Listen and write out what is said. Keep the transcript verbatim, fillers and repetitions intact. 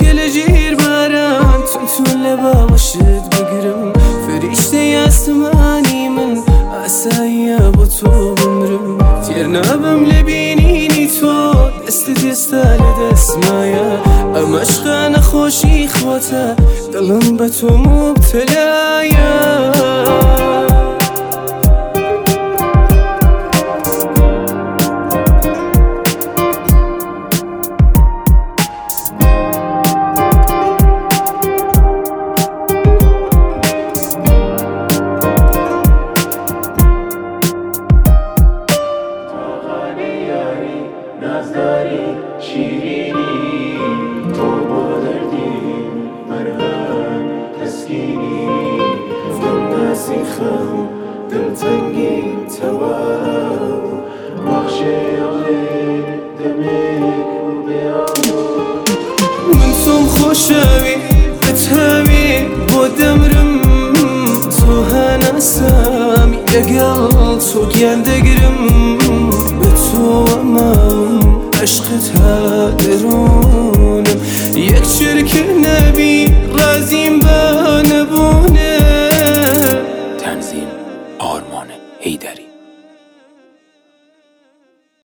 دل جیر برم تون تون لبا باشد بگیرم فرشته اسمانی من عسایی با تو بمرم تیر نبم لبینینی تو دست دست دست مایا ام عشق نخوشی خواته دلم به تو مبتلایا نازداری شیرینی تو با دردی مرهم تسکینی گفتم نسیخم دلتنگی تواو بخش آغیر دمک و بیامو من توم خوشوی بتهوی با دمرم تو هنسم یگل تو گندگرم به تو امام عشقت ها درونم یک چرک نبی